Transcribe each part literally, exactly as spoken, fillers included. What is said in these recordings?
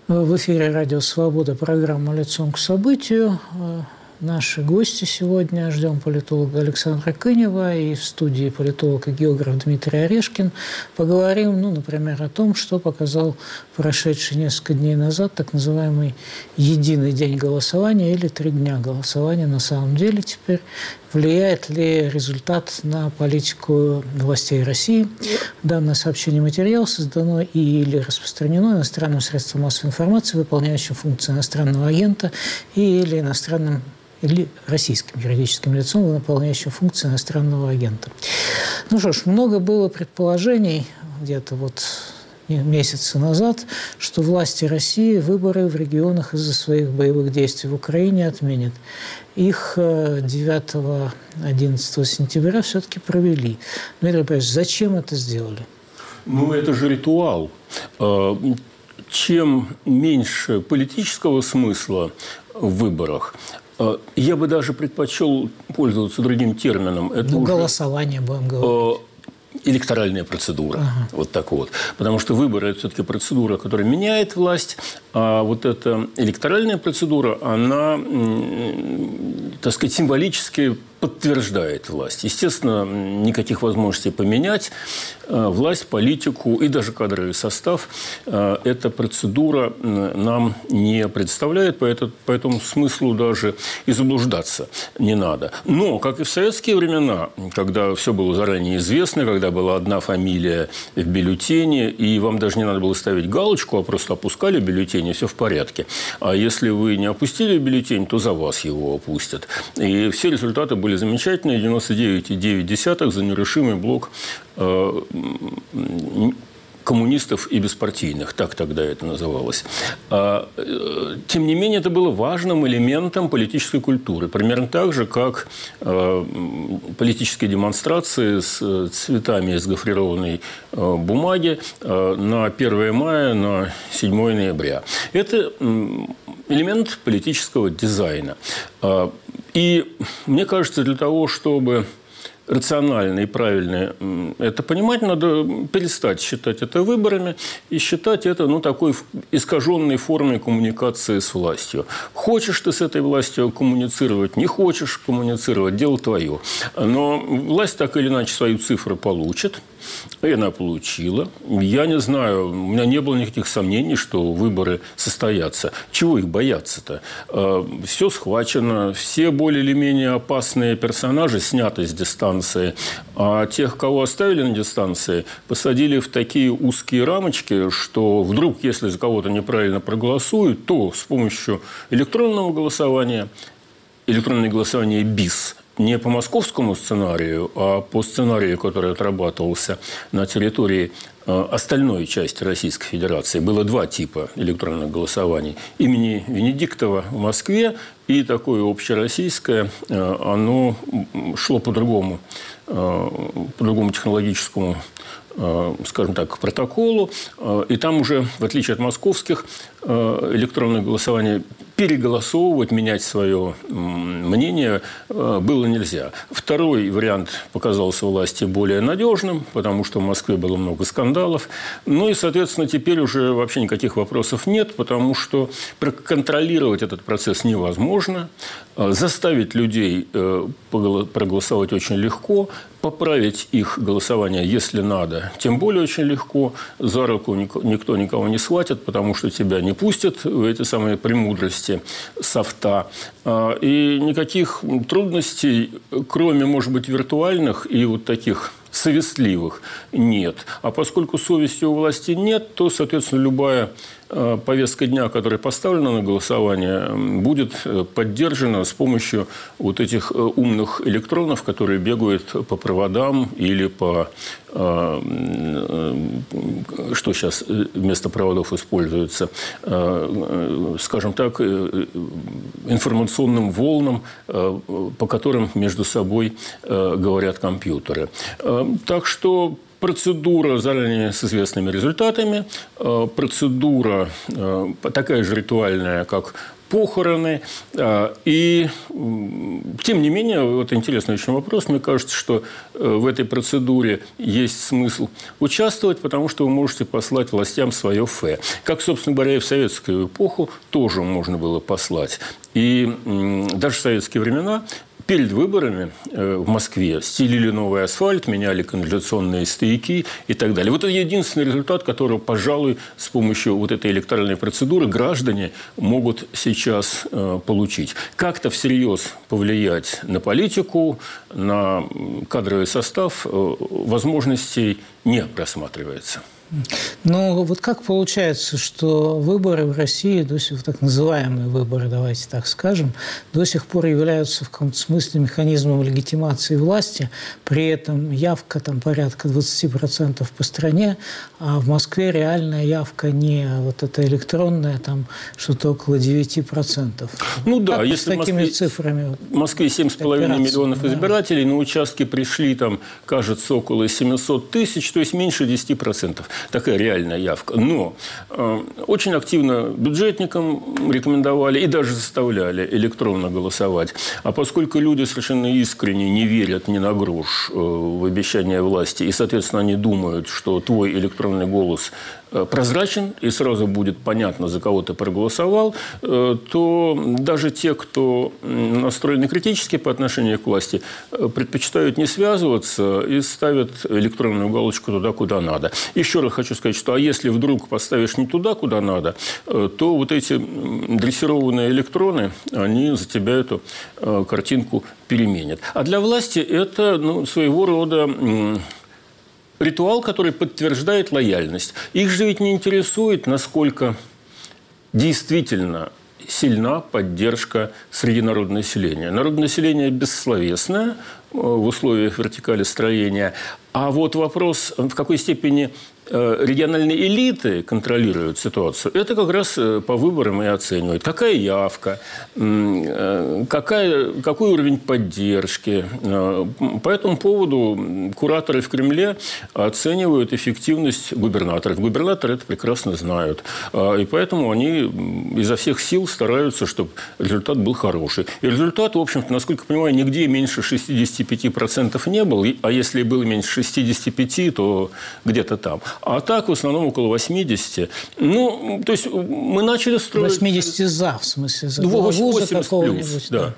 В эфире «Радио Свобода», программа «Лицом к событию». Наши гости сегодня. Ждем политолога Александра Кынева и в студии политолог и географ Дмитрий Орешкин. Поговорим, ну, например, о том, что показал прошедший несколько дней назад так называемый единый день голосования или три дня голосования. На самом деле теперь влияет ли результат на политику властей России? Данное сообщение материал создано и или распространено иностранным средством массовой информации, выполняющим функции иностранного агента, и или иностранным или российским юридическим лицом, выполняющим функции иностранного агента. Ну что ж, много было предположений где-то вот месяцы назад, что власти России выборы в регионах из-за своих боевых действий в Украине отменят. Их девятого-одиннадцатого сентября все-таки провели. Дмитрий Борисович, зачем это сделали? Ну, это же ритуал. Чем меньше политического смысла в выборах, я бы даже предпочел пользоваться другим термином. Это ну, уже голосование, будем говорить. Электоральная процедура. Ага. Вот так вот. Потому что выборы – это все-таки процедура, которая меняет власть. А вот эта электоральная процедура, она, так сказать, символически подтверждает власть. Естественно, никаких возможностей поменять власть, политику и даже кадровый состав эта процедура нам не представляет, по этому смыслу даже и заблуждаться не надо. Но, как и в советские времена, когда все было заранее известно, когда была одна фамилия в бюллетене, и вам даже не надо было ставить галочку, а просто опускали бюллетень, и все в порядке. А если вы не опустили бюллетень, то за вас его опустят. И все результаты были были замечательные. девяносто девять целых девять десятых за нерушимый блок э, коммунистов и беспартийных. Так тогда это называлось. А, э, тем не менее, это было важным элементом политической культуры. Примерно так же, как э, политические демонстрации с цветами из гофрированной э, бумаги э, на первое мая, на седьмое ноября. Это э, элемент политического дизайна. И мне кажется, для того, чтобы рационально и правильно это понимать, надо перестать считать это выборами и считать это, ну, такой искаженной формой коммуникации с властью. Хочешь ты с этой властью коммуницировать, не хочешь коммуницировать, дело твое. Но власть так или иначе свою цифру получит. И она получила. Я не знаю, у меня не было никаких сомнений, что выборы состоятся. Чего их бояться-то? Все схвачено, все более или менее опасные персонажи сняты с дистанции, а тех, кого оставили на дистанции, посадили в такие узкие рамочки, что вдруг, если за кого-то неправильно проголосуют, то с помощью электронного голосования, электронное голосование БИС, не по московскому сценарию, а по сценарию, который отрабатывался на территории остальной части Российской Федерации. Было два типа электронных голосований. Имени Венедиктова в Москве и такое общероссийское. Оно шло по другому, по другому технологическому, скажем так, протоколу. И там уже, в отличие от московских электронных голосований, переголосовывать, менять свое мнение было нельзя. Второй вариант показался власти более надежным, потому что в Москве было много скандалов. Ну и, соответственно, теперь уже вообще никаких вопросов нет, потому что проконтролировать этот процесс невозможно. Заставить людей проголосовать очень легко. Поправить их голосование, если надо, тем более очень легко. За руку никто никого не схватит, потому что тебя не пустят в эти самые премудрости софта. И никаких трудностей, кроме, может быть, виртуальных и вот таких совестливых, нет. А поскольку совести у власти нет, то, соответственно, любая повестка дня, которая поставлена на голосование, будет поддержана с помощью вот этих умных электронов, которые бегают по проводам или по, что сейчас вместо проводов используется, скажем так, информационным волнам, по которым между собой говорят компьютеры. Так что процедура заранее с известными результатами, процедура такая же ритуальная, как похороны. И, тем не менее, вот интересный очень вопрос. Мне кажется, что в этой процедуре есть смысл участвовать, потому что вы можете послать властям свое фе. Как, собственно говоря, и в советскую эпоху тоже можно было послать. И даже в советские времена перед выборами в Москве стелили новый асфальт, меняли канализационные стояки и так далее. Вот это единственный результат, который, пожалуй, с помощью вот этой электоральной процедуры граждане могут сейчас э, получить. Как-то всерьез повлиять на политику, на кадровый состав э, возможностей не просматривается. Но вот как получается, что выборы в России, до сих, так называемые выборы, давайте так скажем, до сих пор являются в каком-то смысле механизмом легитимации власти, при этом явка там порядка двадцать процентов по стране, а в Москве реальная явка не вот эта электронная, там что-то около девять процентов. Ну да, как если с такими Москве, цифрами... В Москве семь с половиной миллионов да. избирателей, на участке пришли, там, кажется, около семьсот тысяч, то есть меньше десяти процентов. Такая реальная явка. Но э, очень активно бюджетникам рекомендовали и даже заставляли электронно голосовать. А поскольку люди совершенно искренне не верят ни на грош э, в обещания власти, и, соответственно, они думают, что твой электронный голос прозрачен, и сразу будет понятно, за кого ты проголосовал, то даже те, кто настроены критически по отношению к власти, предпочитают не связываться и ставят электронную галочку туда, куда надо. Еще раз хочу сказать, что а если вдруг поставишь не туда, куда надо, то вот эти дрессированные электроны, они за тебя эту картинку переменят. А для власти это ну, своего рода... ритуал, который подтверждает лояльность. Их же ведь не интересует, насколько действительно сильна поддержка среди народного населения. Народное население бессловесное в условиях вертикали строения. А вот вопрос, в какой степени региональные элиты контролируют ситуацию, это как раз по выборам и оценивают. Какая явка, какая, какой уровень поддержки. По этому поводу кураторы в Кремле оценивают эффективность губернаторов. Губернаторы это прекрасно знают. И поэтому они изо всех сил стараются, чтобы результат был хороший. И результат, в общем-то, насколько я понимаю, нигде меньше шестидесяти пяти процентов не был. А если было меньше шестидесяти пяти процентов, то где-то там. А так, в основном, около восьмидесяти. Ну, то есть, мы начали строить... восьмидесяти за, в смысле, за восемьдесят плюс, да.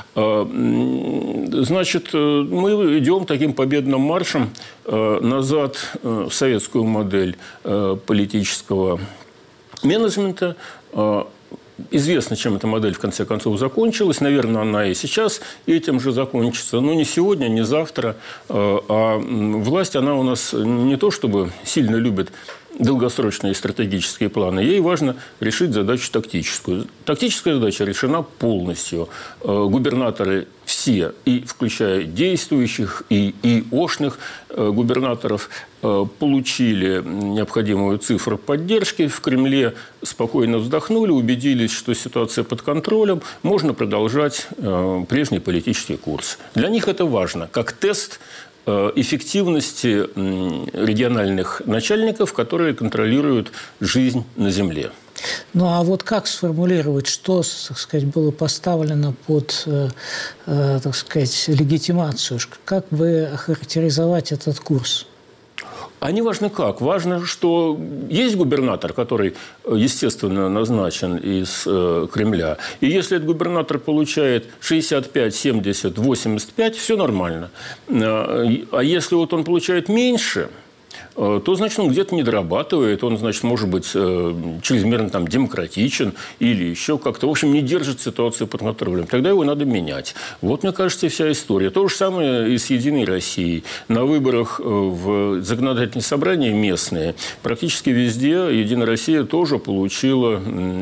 да. Значит, мы идем таким победным маршем назад в советскую модель политического менеджмента. Известно, чем эта модель в конце концов закончилась. Наверное, она и сейчас этим же закончится. Но не сегодня, не завтра. А власть, она у нас не то чтобы сильно любит долгосрочные стратегические планы. Ей важно решить задачу тактическую. Тактическая задача решена полностью. Губернаторы все, и включая действующих, и ИОшных губернаторов, получили необходимую цифру поддержки в Кремле, спокойно вздохнули, убедились, что ситуация под контролем, можно продолжать прежний политический курс. Для них это важно, как тест эффективности региональных начальников, которые контролируют жизнь на земле. Ну, а вот как сформулировать, что, так сказать, было поставлено под, э, э, так сказать, легитимацию? Как бы охарактеризовать этот курс? А не важно как. Важно, что есть губернатор, который, естественно, назначен из э, Кремля. И если этот губернатор получает шестьдесят пять, семьдесят, восемьдесят пять, все нормально. А если вот он получает меньше, то, значит, он где-то не дорабатывает, он, значит, может быть чрезмерно там, демократичен или еще как-то. В общем, не держит ситуацию под контролем. Тогда его надо менять. Вот, мне кажется, и вся история. То же самое и с «Единой Россией». На выборах в законодательные собрания местные практически везде «Единая Россия» тоже получила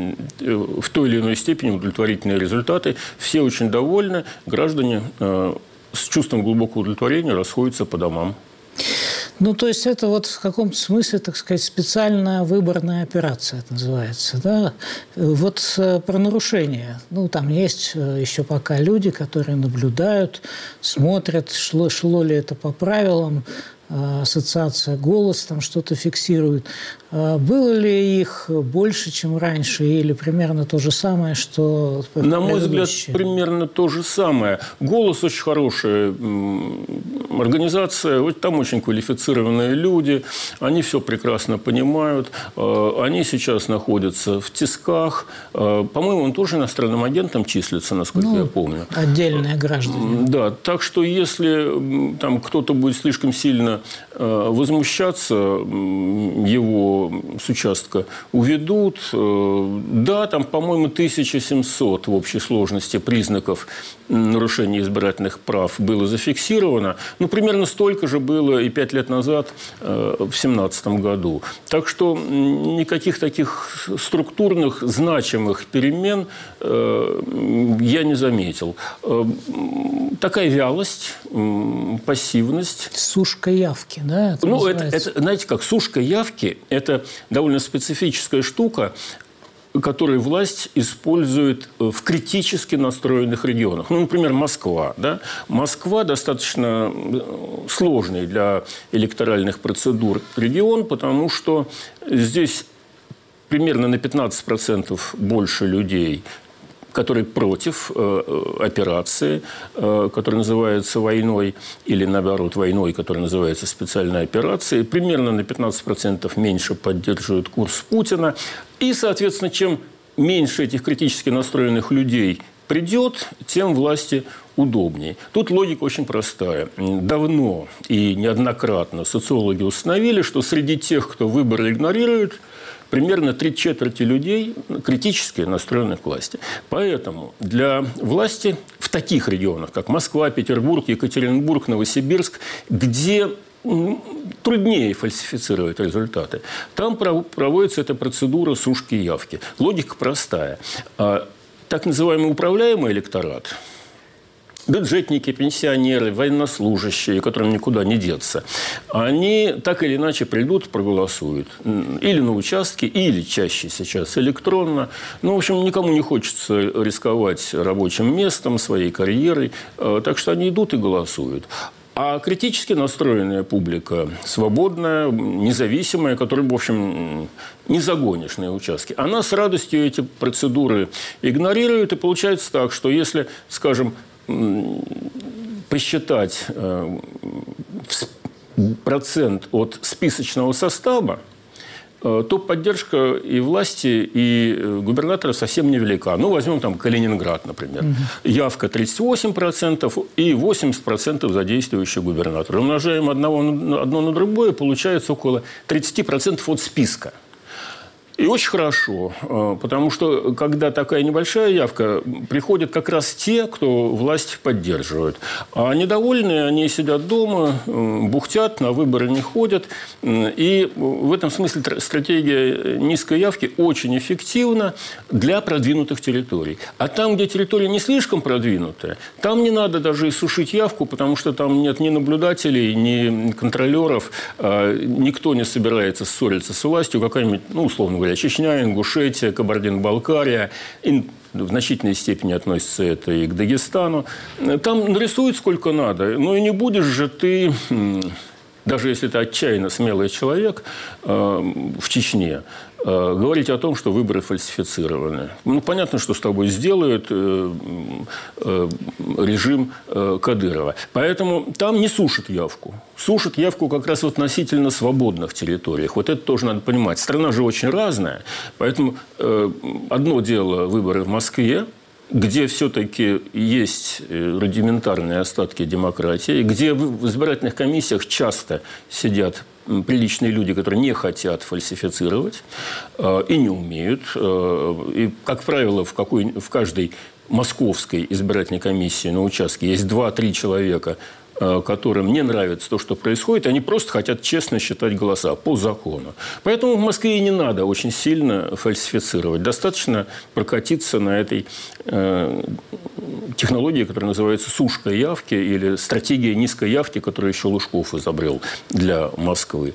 в той или иной степени удовлетворительные результаты. Все очень довольны. Граждане с чувством глубокого удовлетворения расходятся по домам. Ну, то есть, это вот в каком-то смысле, так сказать, специальная выборная операция, это называется, да? Вот про нарушения. Ну, там есть еще пока люди, которые наблюдают, смотрят, шло, шло ли это по правилам. ассоциация «Голос» там что-то фиксирует. Было ли их больше, чем раньше, или примерно то же самое, что На мой взгляд, примерно то же самое. «Голос» очень хорошая организация, там очень квалифицированные люди, они все прекрасно понимают, они сейчас находятся в тисках. По-моему, он тоже иностранным агентом числится, насколько ну, я помню. Отдельные граждане. Да, так что если там кто-то будет слишком сильно возмущаться, его с участка уведут. Да, там, по-моему, тысяча семьсот в общей сложности признаков нарушения избирательных прав было зафиксировано. Ну, примерно столько же было и пять лет назад, в две тысячи семнадцатом году. Так что никаких таких структурных, значимых перемен я не заметил. Такая вялость, пассивность. Сушка явки, да? Это ну, это, это, знаете как, сушка явки – это довольно специфическая штука, которую власть использует в критически настроенных регионах. Ну, например, Москва. Да? Москва достаточно сложный для электоральных процедур регион, потому что здесь примерно на пятнадцать процентов больше людей, которые против э, операции, э, которая называется войной, или, наоборот, войной, которая называется специальной операцией. Примерно на пятнадцать процентов меньше поддерживают курс Путина. И, соответственно, чем меньше этих критически настроенных людей придет, тем власти удобнее. Тут логика очень простая. Давно и неоднократно социологи установили, что среди тех, кто выборы игнорирует, примерно три четверти людей критически настроены к власти. Поэтому для власти в таких регионах, как Москва, Петербург, Екатеринбург, Новосибирск, где труднее фальсифицировать результаты, там проводится эта процедура сушки явки. Логика простая. Так называемый управляемый электорат, бюджетники, пенсионеры, военнослужащие, которым никуда не деться, они так или иначе придут, проголосуют. Или на участке, или чаще сейчас электронно. Ну, в общем, никому не хочется рисковать рабочим местом, своей карьерой. Так что они идут и голосуют. А критически настроенная публика, свободная, независимая, которую, в общем, не загонишь на участке, она с радостью эти процедуры игнорирует. И получается так, что если, скажем, посчитать процент от списочного состава, то поддержка и власти, и губернатора совсем невелика. Ну, возьмем там Калининград, например. Угу. Явка тридцать восемь процентов и восемьдесят процентов за действующего губернатора. Умножаем одного, одно на другое, получается около тридцать процентов от списка. И очень хорошо, потому что, когда такая небольшая явка, приходят как раз те, кто власть поддерживает. А недовольные, они сидят дома, бухтят, на выборы не ходят. И в этом смысле стратегия низкой явки очень эффективна для продвинутых территорий. А там, где территория не слишком продвинутая, там не надо даже сушить явку, потому что там нет ни наблюдателей, ни контролеров, никто не собирается ссориться с властью, какая-нибудь, ну, условно говоря, Чечня, Ингушетия, Кабардино-Балкария, и в значительной степени относится это и к Дагестану. Там нарисуют сколько надо, но и не будешь же ты, даже если ты отчаянно смелый человек в Чечне, говорить о том, что выборы фальсифицированы. Ну, понятно, что с тобой сделают э, э, режим э, Кадырова. Поэтому там не сушат явку. Сушат явку как раз в относительно свободных территориях. Вот это тоже надо понимать. Страна же очень разная. Поэтому э, одно дело выборы в Москве, где все-таки есть рудиментарные остатки демократии, где в избирательных комиссиях часто сидят приличные люди, которые не хотят фальсифицировать э, и не умеют. Э, и, как правило, в, какой, в каждой московской избирательной комиссии на участке есть два-три человека, э, которым не нравится то, что происходит. Они просто хотят честно считать голоса по закону. Поэтому в Москве и не надо очень сильно фальсифицировать. Достаточно прокатиться на этой э, технологии, которая называется сушка явки или стратегия низкой явки, которую еще Лужков изобрел для Москвы.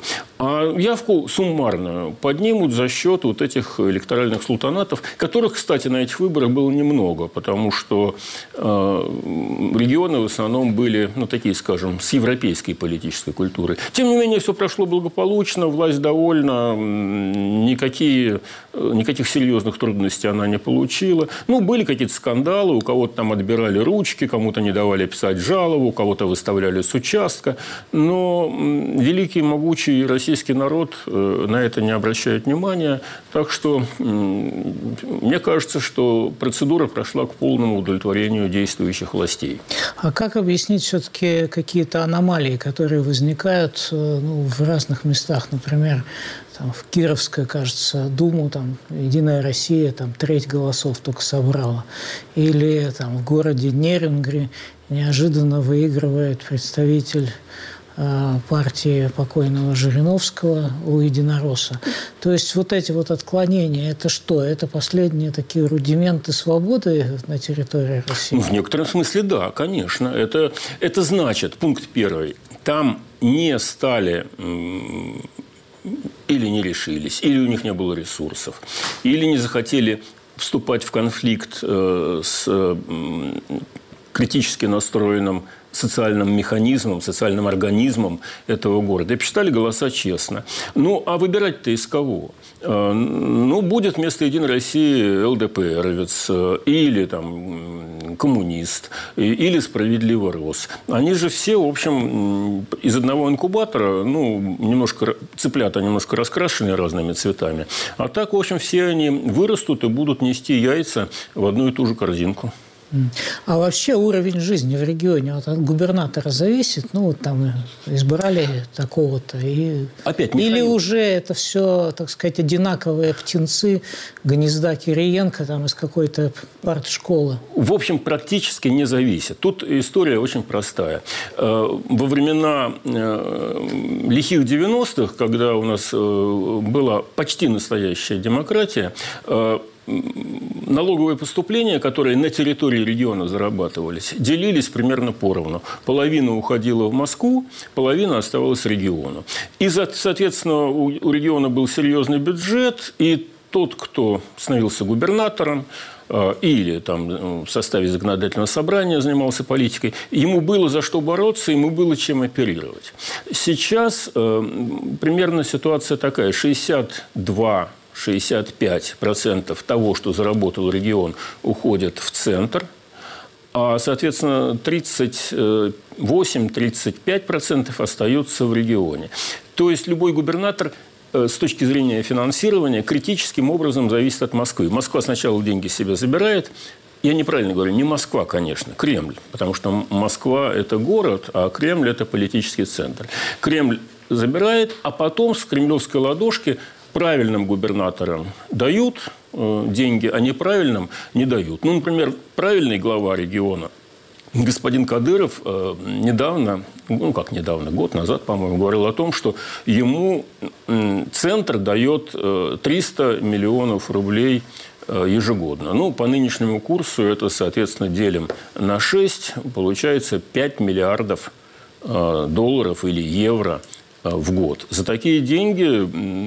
А явку суммарную поднимут за счет вот этих электоральных султанатов, которых, кстати, на этих выборах было немного, потому что э, регионы в основном были, ну, такие, скажем, с европейской политической культурой. Тем не менее, все прошло благополучно, власть довольна, никакие, никаких серьезных трудностей она не получила. Ну, были какие-то скандалы, у кого-то там отбирали ручки, кому-то не давали писать жалобу, кого-то выставляли с участка. Но великий, могучий российский народ на это не обращает внимания. Так что мне кажется, что процедура прошла к полному удовлетворению действующих властей. А как объяснить все-таки какие-то аномалии, которые возникают, ну, в разных местах? Например, там, в Кировской, кажется, Думу, там, «Единая Россия», там, треть голосов только собрала. Или там, в городе Нерюнгри неожиданно выигрывает представитель э, партии покойного Жириновского у «Единоросса». То есть вот эти вот отклонения, это что? Это последние такие рудименты свободы на территории России? Ну, в некотором смысле, да, конечно. Это, это значит, пункт первый, там не стали... или не решились, или у них не было ресурсов, или не захотели вступать в конфликт с критически настроенным социальным механизмом, социальным организмом этого города. И посчитали голоса честно. Ну, а выбирать-то из кого? Ну, будет вместо «Единой России» ЛДПРовец, или там коммунист, или «Справедливый Рос». Они же все, в общем, из одного инкубатора, ну, немножко, цыплята немножко раскрашены разными цветами. А так, в общем, все они вырастут и будут нести яйца в одну и ту же корзинку. А вообще уровень жизни в регионе вот от губернатора зависит? Ну, вот там избрали такого-то. И... Опять, Или уже это все, так сказать, одинаковые птенцы гнезда Кириенко там, из какой-то партшколы? В общем, практически не зависит. Тут история очень простая. Во времена лихих девяностых, когда у нас была почти настоящая демократия, налоговые поступления, которые на территории региона зарабатывались, делились примерно поровну. Половина уходила в Москву, половина оставалась региону. И, соответственно, у региона был серьезный бюджет, и тот, кто становился губернатором, или там, в составе законодательного собрания занимался политикой, ему было за что бороться, ему было чем оперировать. Сейчас э, примерно ситуация такая. шестьдесят два шестьдесят пять процентов того, что заработал регион, уходит в центр, а, соответственно, тридцать восемь - тридцать пять процентов остаются в регионе. То есть любой губернатор с точки зрения финансирования критическим образом зависит от Москвы. Москва сначала деньги себе забирает. Я неправильно говорю, не Москва, конечно, Кремль. Потому что Москва – это город, а Кремль – это политический центр. Кремль забирает, а потом с кремлевской ладошки правильным губернаторам дают э, деньги, а неправильным не дают. Ну, например, правильный глава региона, господин Кадыров, э, недавно, ну как недавно, год назад, по-моему, говорил о том, что ему э, центр дает э, триста миллионов рублей э, ежегодно. Ну, по нынешнему курсу это, соответственно, делим на шесть, получается пять миллиардов э, долларов или евро в год. За такие деньги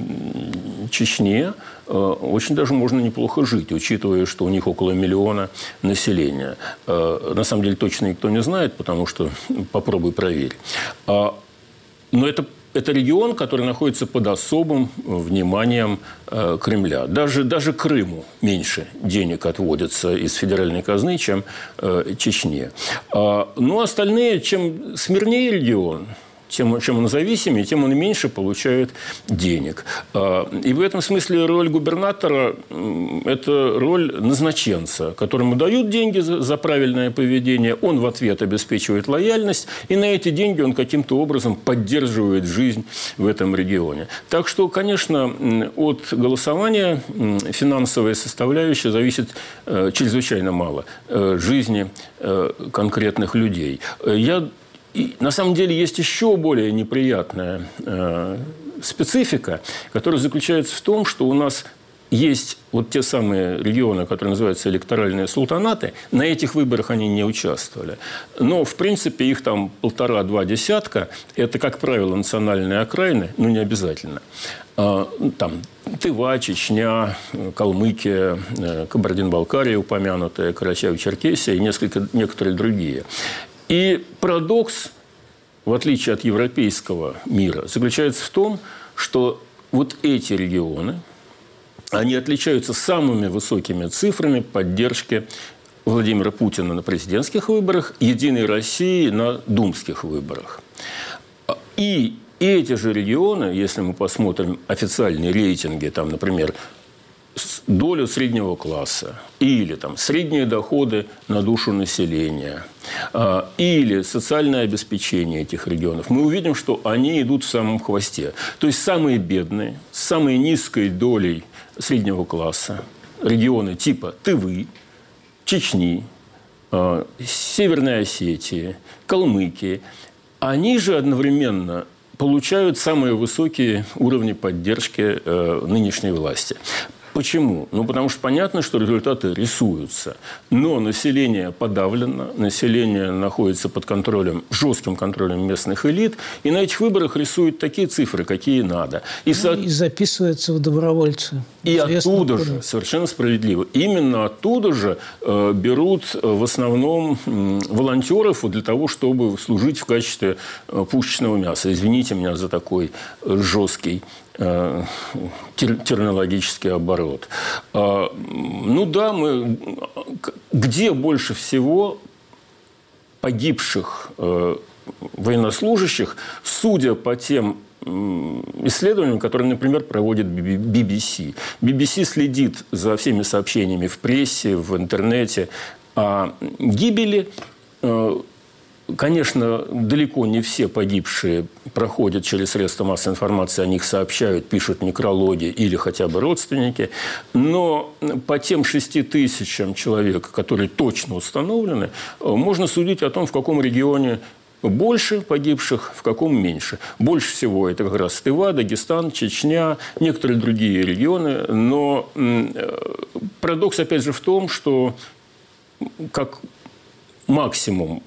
Чечне очень даже можно неплохо жить, учитывая, что у них около миллиона населения. На самом деле точно никто не знает, потому что попробуй проверь. Но это, это регион, который находится под особым вниманием Кремля. Даже, даже Крыму меньше денег отводится из федеральной казны, чем Чечне. Но остальные, чем смирнее регион, Тем, чем он зависимее, тем он меньше получает денег. И в этом смысле роль губернатора – это роль назначенца, которому дают деньги за правильное поведение, он в ответ обеспечивает лояльность, и на эти деньги он каким-то образом поддерживает жизнь в этом регионе. Так что, конечно, от голосования финансовая составляющая зависит чрезвычайно мало жизни конкретных людей. Я И на самом деле есть еще более неприятная э, специфика, которая заключается в том, что у нас есть вот те самые регионы, которые называются электоральные султанаты. На этих выборах они не участвовали. Но, в принципе, их там полтора-два десятка. Это, как правило, национальные окраины, но не обязательно. Там Тыва, Чечня, Калмыкия, Кабардино-Балкария упомянутая, Карачаево-Черкесия и несколько, некоторые другие. И парадокс, в отличие от европейского мира, заключается в том, что вот эти регионы, они отличаются самыми высокими цифрами поддержки Владимира Путина на президентских выборах, Единой России на думских выборах. И эти же регионы, если мы посмотрим официальные рейтинги, там, например, долю среднего класса или там, средние доходы на душу населения или социальное обеспечение этих регионов, мы увидим, что они идут в самом хвосте. То есть самые бедные, с самой низкой долей среднего класса регионы типа Тывы, Чечни, Северной Осетии, Калмыкии, они же одновременно получают самые высокие уровни поддержки нынешней власти. Почему? Ну, потому что понятно, что результаты рисуются. Но население подавлено, население находится под контролем, жестким контролем местных элит. И на этих выборах рисуют такие цифры, какие надо. И, ну, со... и записываются в добровольцы. И оттуда же, совершенно справедливо, именно оттуда же э, берут в основном э, волонтеров для того, чтобы служить в качестве э, пушечного мяса. Извините меня за такой э, жесткий терминологический оборот. Ну да, мы... где больше всего погибших военнослужащих, судя по тем исследованиям, которые, например, проводит би би си. би би си следит за всеми сообщениями в прессе, в интернете о гибели. Конечно, далеко не все погибшие проходят через средства массовой информации, о них сообщают, пишут некрологи или хотя бы родственники. Но по тем шести тысячам человек, которые точно установлены, можно судить о том, в каком регионе больше погибших, в каком меньше. Больше всего это как раз Тыва, Дагестан, Чечня, некоторые другие регионы. Но парадокс, опять же, в том, что как максимум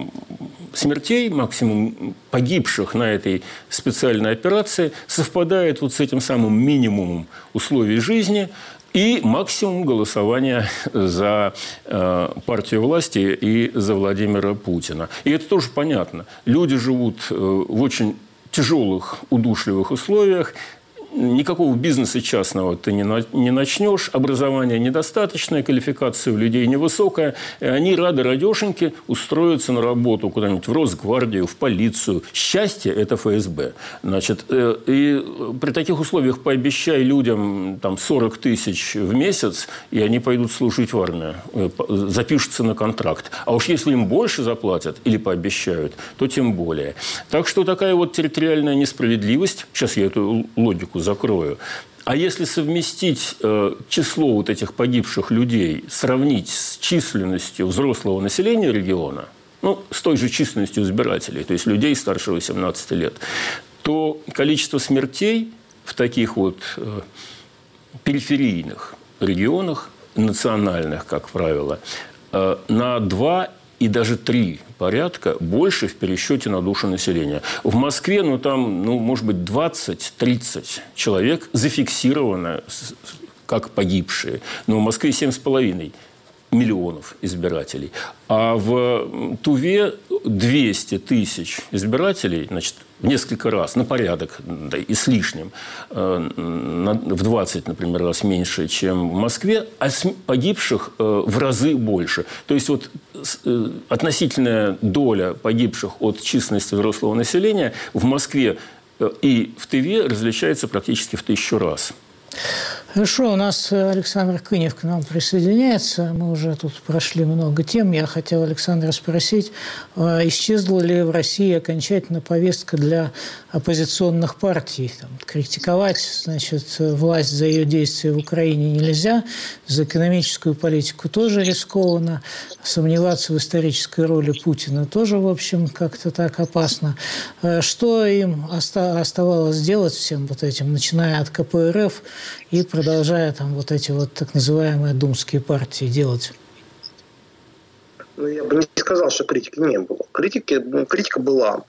смертей, максимум погибших на этой специальной операции совпадает вот с этим самым минимумом условий жизни и максимум голосования за э, партию власти и за Владимира Путина. И это тоже понятно. Люди живут э, в очень тяжелых, удушливых условиях. Никакого бизнеса частного ты не, на, не начнешь, образование недостаточное, квалификация у людей невысокая, и они рады радешеньки устроиться на работу куда-нибудь в Росгвардию, в полицию. Счастье – это эф эс бэ. Значит, э, и при таких условиях пообещай людям там, сорок тысяч в месяц, и они пойдут служить в армию, э, запишутся на контракт. А уж если им больше заплатят или пообещают, то тем более. Так что такая вот территориальная несправедливость, сейчас я эту логику закрою. А если совместить э, число вот этих погибших людей, сравнить с численностью взрослого населения региона, ну, с той же численностью избирателей, то есть людей старше восемнадцати лет, то количество смертей в таких вот э, периферийных регионах, национальных, как правило, э, на два и даже три порядка больше в пересчете на душу населения. В Москве, ну, там, ну, может быть, двадцать-тридцать человек зафиксировано как погибшие. Но в Москве семь с половиной миллионов избирателей. А в Туве двести тысяч избирателей, значит, в несколько раз, на порядок, да, и с лишним, в двадцать, например, раз меньше, чем в Москве, а погибших в разы больше. То есть вот относительная доля погибших от численности взрослого населения в Москве и в Тыве различается практически в тысячу раз. Хорошо, у нас Александр Кынев к нам присоединяется. Мы уже тут прошли много тем. Я хотел Александра спросить, исчезла ли в России окончательно повестка для оппозиционных партий? Там, критиковать, значит, власть за ее действия в Украине нельзя, за экономическую политику тоже рискованно, сомневаться в исторической роли Путина тоже, в общем, как-то так опасно. Что им оставалось делать всем вот этим, начиная от ка пэ эр эф и продолжая продолжая там вот эти вот так называемые думские партии делать? Ну, я бы не сказал, что критики не было. Критики, критика была.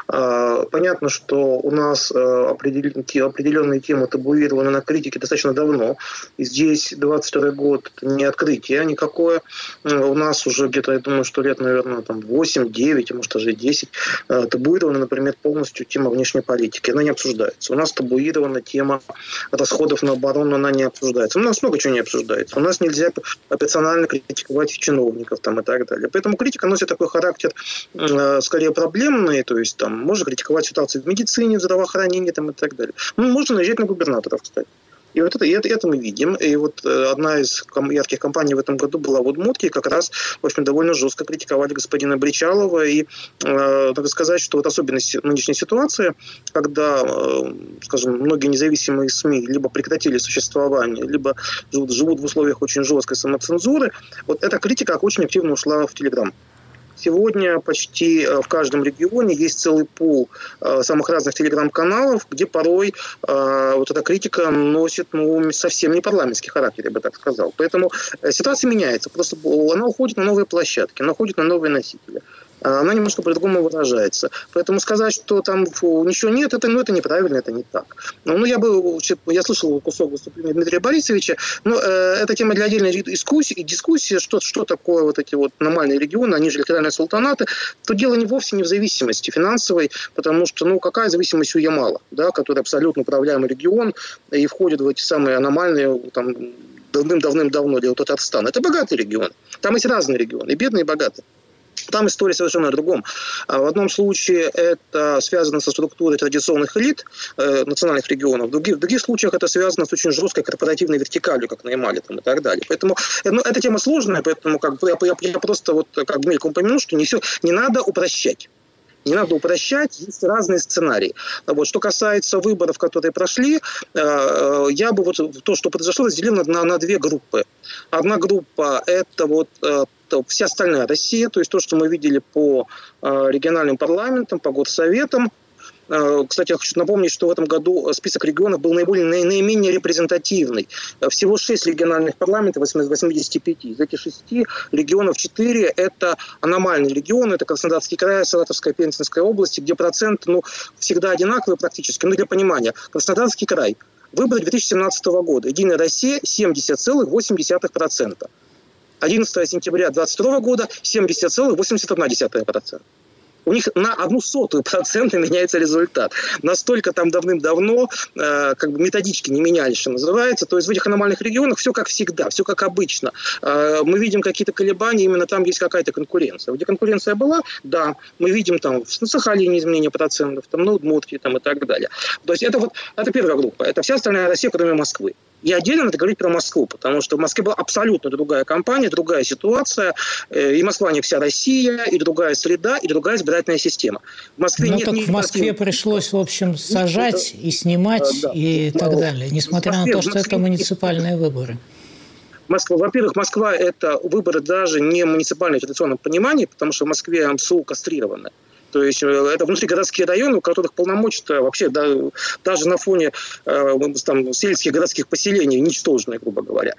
Понятно, что у нас определенные темы табуированы на критике достаточно давно. И здесь двадцать второй год – это не открытие никакое. У нас уже где-то, я думаю, что лет, наверное, там восемь-девять, а может даже и десять, табуирована, например, полностью тема внешней политики. Она не обсуждается. У нас табуирована тема расходов на оборону, она не обсуждается. У нас много чего не обсуждается. У нас нельзя операционально критиковать чиновников там, и так далее. Поэтому критика носит такой характер скорее проблемный, то есть там можно критиковать ситуацию в медицине, в здравоохранении там, и так далее. Ну, можно наезжать на губернаторов, кстати. И вот это, и это, это мы видим. И вот одна из ярких кампаний в этом году была в Удмуртии, как раз, в общем, довольно жестко критиковали господина Бричалова. И э, надо сказать, что вот особенность нынешней ситуации, когда, э, скажем, многие независимые СМИ либо прекратили существование, либо живут, живут в условиях очень жесткой самоцензуры, вот эта критика очень активно ушла в Телеграм. Сегодня почти в каждом регионе есть целый пул самых разных телеграм-каналов, где порой э, вот эта критика носит ну, совсем не парламентский характер, я бы так сказал. Поэтому ситуация меняется. Просто она уходит на новые площадки, она уходит на новые носители. Она немножко по-другому выражается. Поэтому сказать, что там фу, ничего нет, это, ну, это неправильно, это не так. Ну, я бы, я слышал кусок выступления Дмитрия Борисовича, но э, это тема для отдельной дискуссии, дискуссии что, что такое вот эти вот аномальные регионы, они же электоральные султанаты. То дело не вовсе не в зависимости финансовой, потому что, ну, какая зависимость у Ямала, да, который абсолютно управляемый регион и входит в эти самые аномальные, там, давным-давным-давно, дело Татарстан. Это богатый регион. Там есть разные регионы, и бедные, и богатые. Там история совершенно о другом. В одном случае это связано со структурой традиционных элит э, национальных регионов, в других, в других случаях это связано с очень жесткой корпоративной вертикалью, как на Ямале там, и так далее. Поэтому ну, эта тема сложная, поэтому как, я, я, я просто вот, как мельком упомянул, что не, все, не надо упрощать. Не надо упрощать, есть разные сценарии. Вот. Что касается выборов, которые прошли, э, я бы вот то, что произошло, разделил на, на две группы. Одна группа – это вот э, вся остальная Россия, то есть то, что мы видели по э, региональным парламентам, по горсоветам. Э, кстати, я хочу напомнить, что в этом году список регионов был наиболее, наименее репрезентативный. Всего шесть региональных парламентов, из восьмидесяти пяти. Из этих шести регионов четыре – это аномальные регионы, это Краснодарский край, Саратовская, Пензенская область, где процент ну, всегда одинаковый практически. Ну, для понимания, Краснодарский край. Выборы две тысячи семнадцатого года. Единая Россия – семьдесят целых восемь десятых процента. одиннадцатого сентября две тысячи двадцать второго года семьдесят целых восемьдесят одна десятая процента. У них на одну сотую процента меняется результат. Настолько там давным-давно э, как бы методички не менялись, что называется. То есть в этих аномальных регионах все как всегда, все как обычно. Э, мы видим какие-то колебания, именно там есть какая-то конкуренция. Где конкуренция была, да, мы видим там на Сахалине изменение процентов, там на Удмуртии там, и так далее. То есть это вот это первая группа. Это вся остальная Россия, кроме Москвы. И отдельно надо говорить про Москву, потому что в Москве была абсолютно другая кампания, другая ситуация. И Москва не вся Россия, и другая среда, и другая избирательная система. В Москве ну, нет так ни в Москве партии... пришлось, в общем, сажать и снимать да. и так Но далее, несмотря Москве, на то, что это муниципальные выборы. Москва, во-первых, Москва – это выборы даже не муниципальные в традиционном понимании, потому что в Москве МСУ кастрированы. То есть это внутригородские районы, у которых полномочия вообще да, даже на фоне э, там, сельских городских поселений ничтожные, грубо говоря.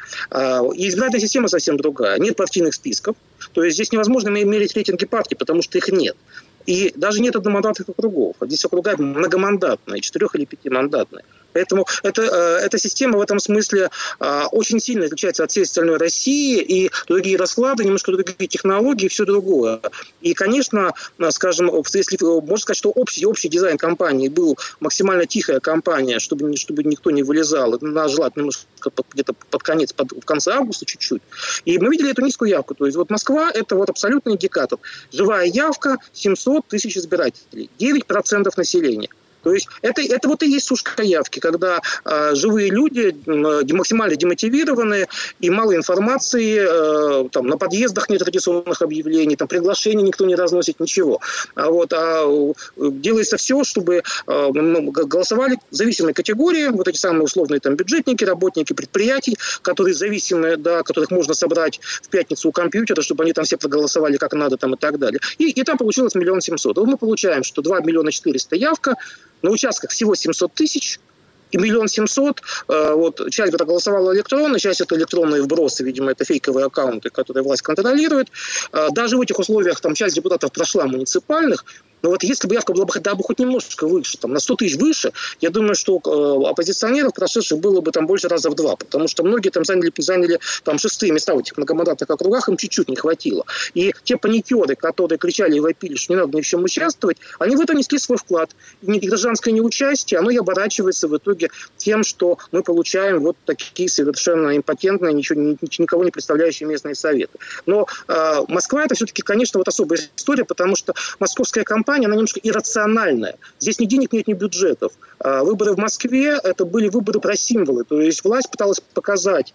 И избирательная система совсем другая. Нет партийных списков. То есть здесь невозможно мерить рейтинги партий, потому что их нет. И даже нет одномандатных округов. Здесь округа многомандатные, четырех- или пятимандатные. Поэтому это, эта система в этом смысле очень сильно отличается от всей остальной России, и другие расклады, немножко другие технологии, все другое. И, конечно, скажем, если можно сказать, что общий, общий дизайн компании был максимально тихая компания, чтобы, чтобы никто не вылезал, надо желать немножко под, где-то под конец, под, в конце августа чуть-чуть. И мы видели эту низкую явку. То есть вот Москва – это вот абсолютный индикатор. Живая явка – семьсот тысяч избирателей, девять процентов населения. То есть это, это вот и есть сушка явки, когда э, живые люди э, максимально демотивированы, и мало информации, э, там, на подъездах нет традиционных объявлений, там, приглашений никто не разносит, ничего. А, вот, а делается все, чтобы э, голосовали зависимые категории, вот эти самые условные там, бюджетники, работники предприятий, которые зависимые, да, которых можно собрать в пятницу у компьютера, чтобы они там все проголосовали как надо там, и так далее. И, и там получилось миллион семьсот. Вот мы получаем, что два миллиона четыреста явка, на участках всего семьсот тысяч, и миллион семьсот, вот, часть голосовала электронно, часть это электронные вбросы, видимо, это фейковые аккаунты, которые власть контролирует. Даже в этих условиях там часть депутатов прошла муниципальных. Но вот если бы явка была бы хотя бы хоть немножко выше, там, на сто тысяч выше, я думаю, что э, оппозиционеров прошедших было бы там больше раза в два, потому что многие там заняли, заняли там, шестые места в этих многомандатных округах, им чуть-чуть не хватило. И те паникеры, которые кричали и вопили, что не надо ни в чем участвовать, они в это несли свой вклад. И гражданское неучастие, оно и оборачивается в итоге тем, что мы получаем вот такие совершенно импотентные, ничего, никого не представляющие местные советы. Но э, Москва это все-таки, конечно, вот особая история, потому что московская компания, она немножко иррациональная. Здесь ни денег нет, ни бюджетов. Выборы в Москве – это были выборы про символы. То есть власть пыталась показать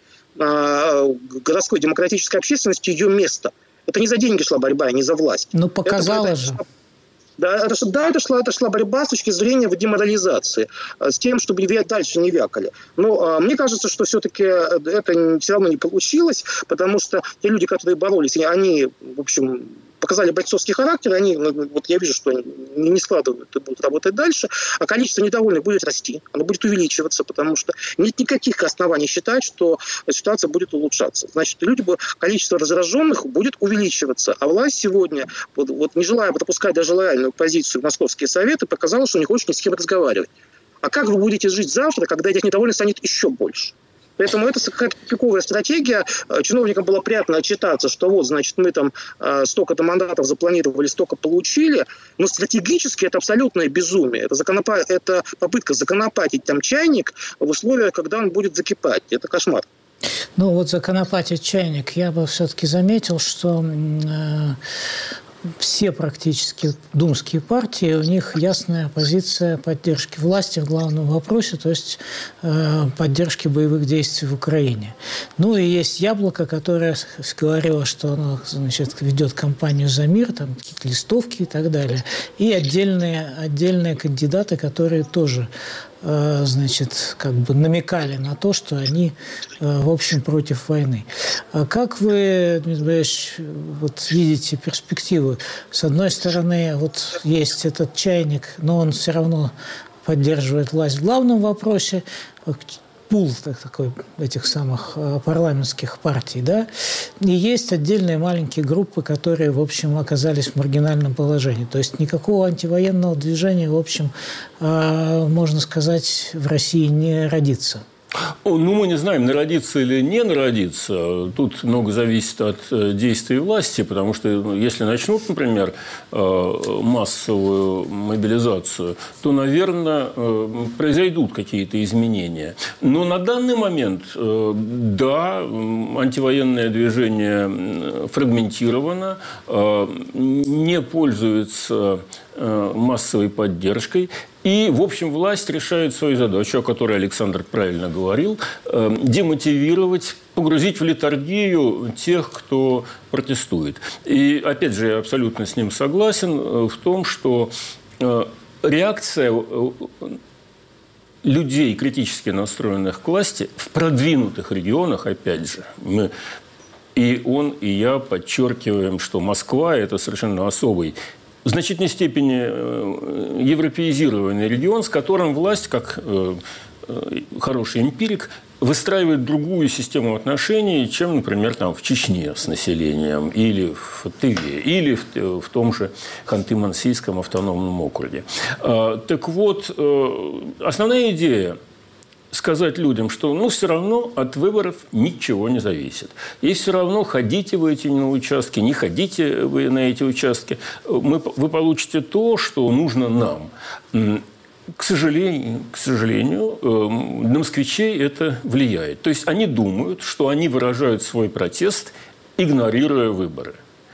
городской демократической общественности ее место. Это не за деньги шла борьба, не за власть. Ну, показала это, же. Да, это, да, это шла, это шла борьба с точки зрения деморализации, с тем, чтобы дальше не вякали. Но мне кажется, что все-таки это все равно не получилось, потому что те люди, которые боролись, они, в общем, показали бойцовский характер, они, вот я вижу, что они не складывают и будут работать дальше, а количество недовольных будет расти, оно будет увеличиваться, потому что нет никаких оснований считать, что ситуация будет улучшаться. Значит, люди, количество раздраженных будет увеличиваться, а власть сегодня, вот, вот не желая допускать даже лояльную позицию в московские советы, показала, что не хочет ни с кем разговаривать. А как вы будете жить завтра, когда этих недовольных станет еще больше? Поэтому это какая-то тупиковая стратегия. Чиновникам было приятно отчитаться, что вот, значит, мы там столько-то мандатов запланировали, столько получили. Но стратегически это абсолютное безумие. Это, законопа... это попытка законопатить там чайник в условиях, когда он будет закипать. Это кошмар. Ну вот законопатить чайник. Я бы все-таки заметил, что э, все практически думские партии, у них ясная позиция поддержки власти в главном вопросе, то есть э, поддержки боевых действий в Украине. Ну и есть Яблоко, которое говорило, что оно, значит, ведет кампанию за мир, там какие-то листовки и так далее. И отдельные, отдельные кандидаты, которые тоже значит, как бы намекали на то, что они, в общем, против войны. Как вы, Дмитрий Борисович, вот видите перспективы? С одной стороны, вот есть этот чайник, но он все равно поддерживает власть в главном вопросе, пул такой этих самых парламентских партий, да, и есть отдельные маленькие группы, которые, в общем, оказались в маргинальном положении. То есть никакого антивоенного движения, в общем, можно сказать, в России не родится. Ну, мы не знаем, народиться или не народиться. Тут много зависит от действий власти, потому что если начнут, например, массовую мобилизацию, то, наверное, произойдут какие-то изменения. Но на данный момент, да, антивоенное движение фрагментировано, не пользуется массовой поддержкой. И, в общем, власть решает свою задачу, о которой Александр правильно говорил, демотивировать, погрузить в летаргию тех, кто протестует. И, опять же, я абсолютно с ним согласен в том, что реакция людей, критически настроенных к власти, в продвинутых регионах, опять же, мы... И он, и я подчеркиваем, что Москва – это совершенно особый, в значительной степени европеизированный регион, с которым власть, как хороший эмпирик, выстраивает другую систему отношений, чем, например, там, в Чечне с населением, или в Тыве, или в, в том же Ханты-Мансийском автономном округе. Так вот, основная идея – сказать людям, что ну, все равно от выборов ничего не зависит. И все равно ходите вы эти на участки, не ходите вы на эти участки, мы, вы получите то, что нужно нам. К сожалению, к сожалению, на москвичей это влияет. То есть они думают, что они выражают свой протест, игнорируя выборы.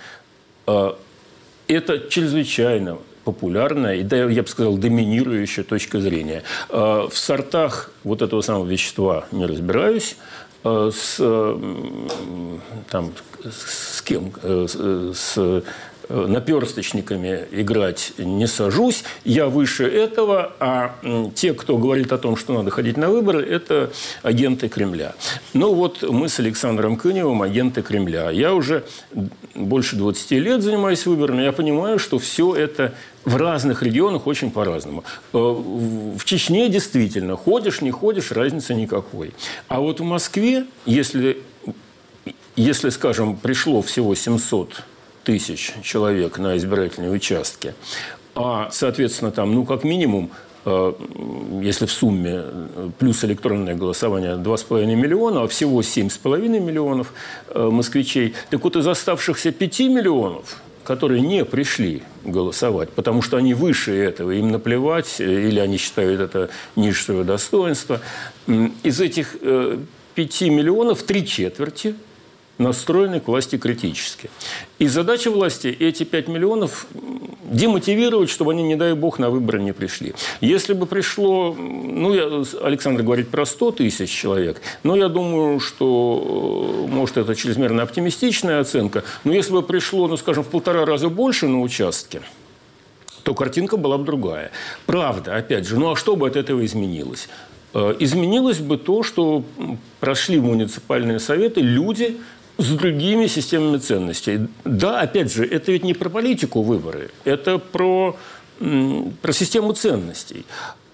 Это чрезвычайно популярная и, да, я бы сказал, доминирующая точка зрения. В сортах вот этого самого вещества не разбираюсь. С, там, с кем? С наперсточниками играть не сажусь, я выше этого, а те, кто говорит о том, что надо ходить на выборы, это агенты Кремля. Ну вот мы с Александром Кыневым агенты Кремля. Я уже больше двадцати лет занимаюсь выборами, я понимаю, что все это в разных регионах очень по-разному. В Чечне действительно, ходишь, не ходишь, разницы никакой. А вот в Москве, если, если скажем, пришло всего семьсот тысяч человек на избирательные участки, а, соответственно, там, ну, как минимум, если в сумме плюс электронное голосование два с половиной миллиона, а всего семь с половиной миллионов москвичей, так вот из оставшихся пяти миллионов, которые не пришли голосовать, потому что они выше этого, им наплевать, или они считают это ниже своего достоинства, из этих пяти миллионов три четверти настроены к власти критически. И задача власти эти пять миллионов демотивировать, чтобы они, не дай бог, на выборы не пришли. Если бы пришло, ну, я, Александр говорит про сто тысяч человек, но я думаю, что, может, это чрезмерно оптимистичная оценка, но если бы пришло, ну, скажем, в полтора раза больше на участке, то картинка была бы другая. Правда, опять же, ну, а что бы от этого изменилось? Изменилось бы то, что прошли в муниципальные советы люди с другими системами ценностей. Да, опять же, это ведь не про политику выборы, это про, про систему ценностей.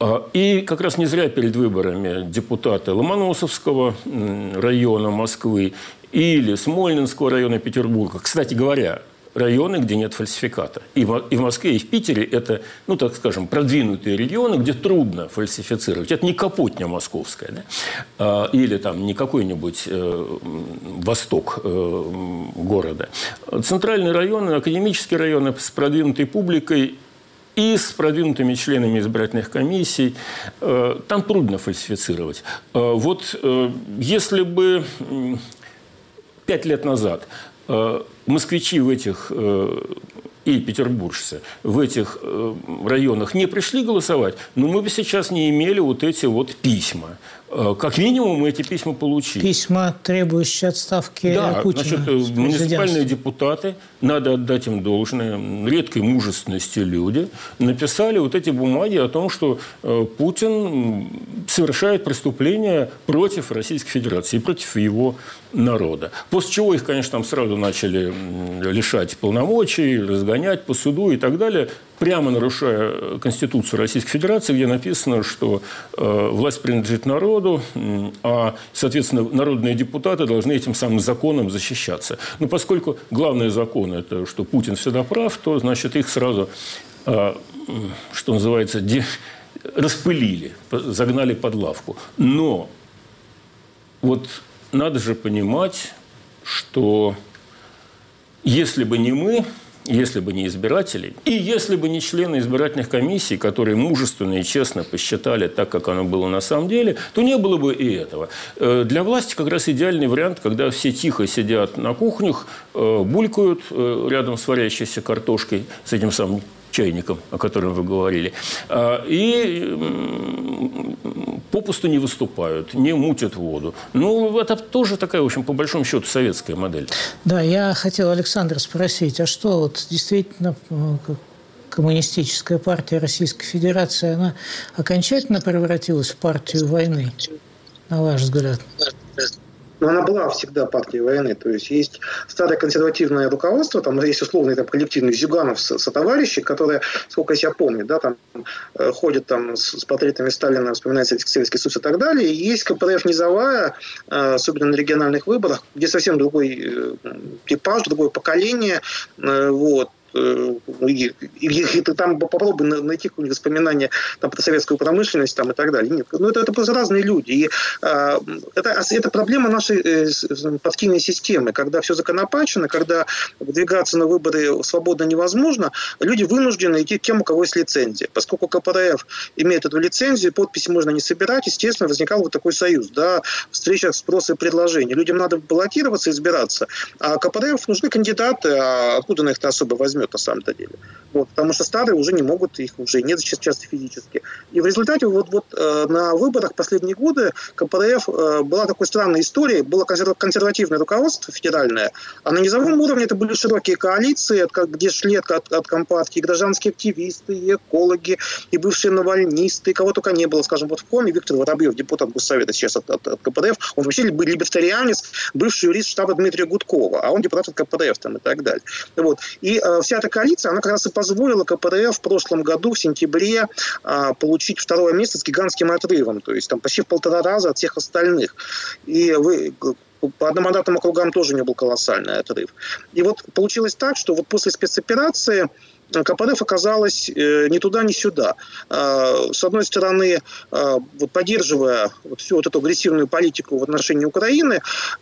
И как раз не зря перед выборами депутаты Ломоносовского района Москвы или Смольнинского района Петербурга, кстати говоря, районы, где нет фальсификата. И в, и в Москве, и в Питере это, ну, так скажем, продвинутые регионы, где трудно фальсифицировать. Это не Капотня московская, да? а, или там не какой-нибудь э, восток э, города. Центральные районы, академические районы с продвинутой публикой и с продвинутыми членами избирательных комиссий. Э, там трудно фальсифицировать. Э, вот э, если бы э, пять лет назад москвичи в этих, и петербуржцы в этих районах не пришли голосовать, но мы бы сейчас не имели вот эти вот письма. Как минимум, мы эти письма получили. Письма, требующие отставки да, Путина. Значит, муниципальные депутаты, надо отдать им должное, редкой мужественности люди, написали вот эти бумаги о том, что Путин совершает преступления против Российской Федерации и против его народа. После чего их, конечно, там сразу начали лишать полномочий, разгонять по суду и так далее, прямо нарушая Конституцию Российской Федерации, где написано, что э, власть принадлежит народу, э, а, соответственно, народные депутаты должны этим самым законом защищаться. Но поскольку главный закон – это что Путин всегда прав, то, значит, их сразу, э, что называется, де... распылили, загнали под лавку. Но вот надо же понимать, что если бы не мы, если бы не избиратели, и если бы не члены избирательных комиссий, которые мужественно и честно посчитали так, как оно было на самом деле, то не было бы и этого. Для власти как раз идеальный вариант, когда все тихо сидят на кухнях, булькают рядом с варящейся картошкой, с этим самым чайником, о котором вы говорили, и попусту не выступают, не мутят воду. Ну, это тоже такая, в общем, по большому счету, советская модель. Да, я хотел Александра спросить, а что вот действительно коммунистическая партия Российской Федерации, она окончательно превратилась в партию войны, на ваш взгляд? Но она была всегда партией войны. То есть есть старое консервативное руководство, там есть условный там, коллективный Зюганов сотоварищи, которые, сколько я себя помню, да, там, э, ходят там, с, с портретами Сталина, вспоминают Советский Союз и так далее. И есть КПРФ низовая, э, особенно на региональных выборах, где совсем другой э, типаж, другое поколение. Э, вот. И, и, и ты там попробуй найти какие-нибудь воспоминания там, про советскую промышленность там, и так далее. Нет, ну, это, это просто разные люди. И, э, это, это проблема нашей э, партийной системы. Когда все законопачено, когда выдвигаться на выборы свободно невозможно, люди вынуждены идти к тем, у кого есть лицензия. Поскольку КПРФ имеет эту лицензию, подписи можно не собирать, естественно, возникал вот такой союз. Да, встреча спроса и предложения. Людям надо баллотироваться, избираться. А КПРФ нужны кандидаты, а откуда на их-то особо возьмешь? возьмет на самом-то деле. Вот, потому что старые уже не могут, их уже нет часто физически. И в результате вот, вот на выборах последние годы ка пэ дэ эф была такой странной историей, было консервативное руководство федеральное, а на низовом уровне это были широкие коалиции, где шли от, от, от Компартии и гражданские активисты, и экологи, и бывшие навальнисты, и кого только не было, скажем, вот в Коме Виктор Воробьев, депутат Госсовета сейчас от, от, от ка пэ дэ эф, он вообще был либертарианец, бывший юрист штаба Дмитрия Гудкова, а он депутат от ка пэ дэ эф там, и так далее. Вот. И э, вся эта коалиция, она как раз и позволила ка пэ дэ эф в прошлом году, в сентябре, э, получить второе место с гигантским отрывом, то есть там почти в полтора раза от всех остальных. И вы... По одномандатным округам тоже не был колоссальный отрыв. И вот получилось так, что вот после спецоперации ка пэ дэ эф оказалась ни туда, ни сюда. С одной стороны, вот поддерживая вот всю вот эту агрессивную политику в отношении Украины,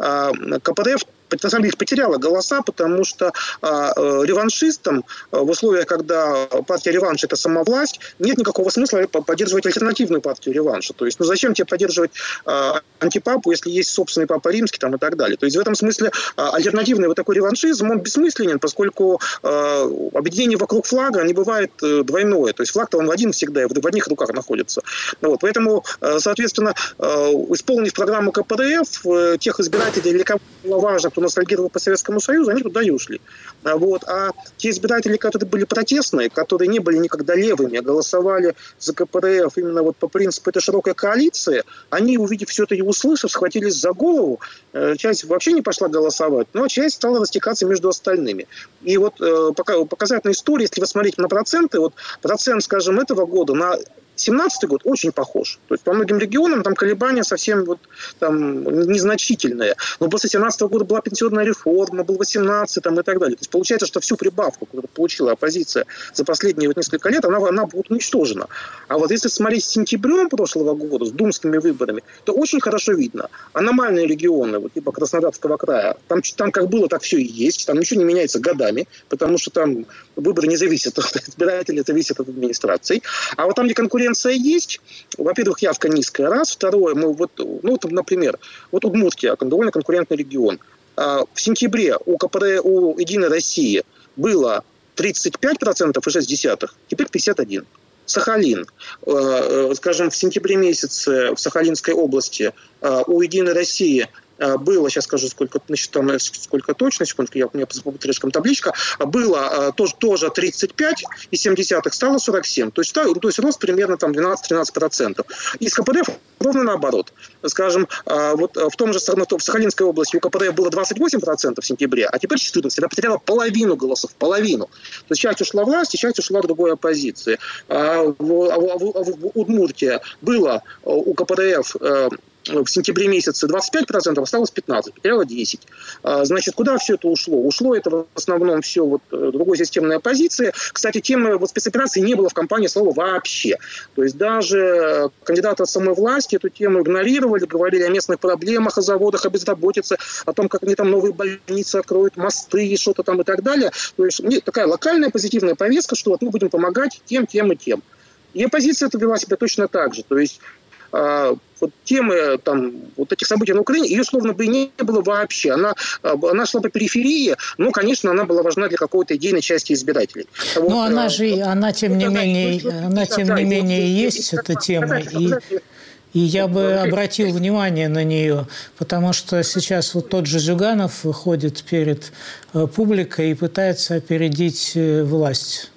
ка пэ дэ эф на самом деле потеряла голоса, потому что э, реваншистам в условиях, когда партия реванш – это самовласть, нет никакого смысла поддерживать альтернативную партию реванша. То есть, ну зачем тебе поддерживать э, антипапу, если есть собственный папа римский там, и так далее. То есть, в этом смысле э, альтернативный вот такой реваншизм, он бессмысленен, поскольку э, объединение вокруг флага не бывает э, двойное. То есть, флаг-то он один всегда, в одних руках находится. Вот. Поэтому, э, соответственно, э, исполнив программу ка пэ дэ эф, э, тех избирателей, для кого было важно, кто ностальгировал по Советскому Союзу, они туда и ушли. Вот. А те избиратели, которые были протестные, которые не были никогда левыми, а голосовали за ка пэ дэ эф именно вот по принципу этой широкой коалиции, они, увидев все это и услышав, схватились за голову. Часть вообще не пошла голосовать, но часть стала растекаться между остальными. И вот показательная история, если вы смотрите на проценты, вот процент, скажем, этого года на семнадцатый год очень похож. То есть по многим регионам там колебания совсем вот, там, незначительные. Но после семнадцатого года была пенсионная реформа, был восемнадцатый там, и так далее. То есть получается, что всю прибавку, которую получила оппозиция за последние вот несколько лет, она, она будет уничтожена. А вот если смотреть с сентябрем прошлого года, с думскими выборами, то очень хорошо видно. Аномальные регионы, вот, типа Краснодарского края, там, там как было, так все и есть. Там ничего не меняется годами, потому что там выборы не зависят от избирателей, зависят от администрации. А вот там, где конкуренция есть, во-первых, явка низкая, раз. Второе, мы вот, ну, вот, например, вот Удмуртия, довольно конкурентный регион. В сентябре у ка пэ дэ, у Единой России было тридцать пять процентов и шесть десятых, теперь пятьдесят один процент. Сахалин. Скажем, в сентябре месяце в Сахалинской области у Единой России было, сейчас скажу, сколько, значит, там, сколько точно, секундочку, я, у меня по трешкам табличка, было тоже, тоже тридцать пять и семь десятых, стало сорок семь. То есть, то есть рост примерно там двенадцать-тринадцать процентов. И с ка пэ дэ эф ровно наоборот. Скажем, вот в том же в Сахалинской области у ка пэ дэ эф было двадцать восемь процентов в сентябре, а теперь четырнадцать процентов. Она потеряла половину голосов, половину. То есть часть ушла власти, часть ушла другой оппозиции. А в, а в, а в, в Удмуртии было у ка пэ дэ эф в сентябре месяце двадцать пять процентов, осталось пятнадцать процентов, потеряло десять процентов. Значит, куда все это ушло? Ушло это в основном все вот другой системной оппозиции. Кстати, темы вот спецоперации не было в кампании слова вообще. То есть даже кандидаты от самой власти эту тему игнорировали, говорили о местных проблемах, о заводах, о безработице, о том, как они там новые больницы откроют, мосты, что-то там и так далее. То есть такая локальная позитивная повестка, что вот мы будем помогать тем, тем и тем. И оппозиция это вела себя точно так же. То есть А, вот темы там, вот этих событий на Украине, ее словно бы и не было вообще. Она, она шла по периферии, но, конечно, она была важна для какой-то идейной части избирателей. Но вот, она же, вот, она тем не менее, она тем не менее есть, эта тема. И, и я бы обратил внимание на нее, потому что сейчас вот тот же Зюганов выходит перед публикой и пытается опередить власть.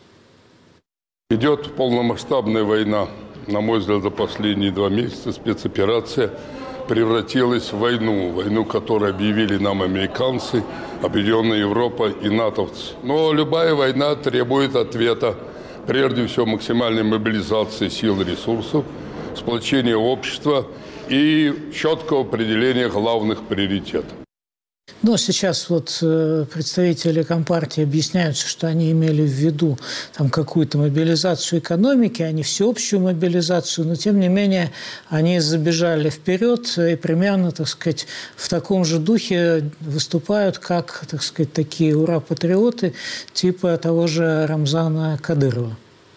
Идет полномасштабная война. На мой взгляд, за последние два месяца спецоперация превратилась в войну. Войну, которую объявили нам американцы, Объединенная Европа и натовцы. Но любая война требует ответа. Прежде всего, максимальной мобилизации сил и ресурсов, сплочения общества и четкого определения главных приоритетов. Но сейчас вот представители Компартии объясняют, что они имели в виду там какую-то мобилизацию экономики, а не всеобщую мобилизацию, но тем не менее они забежали вперед и примерно, так сказать, в таком же духе выступают, как, так сказать, такие ура-патриоты типа того же Рамзана Кадырова.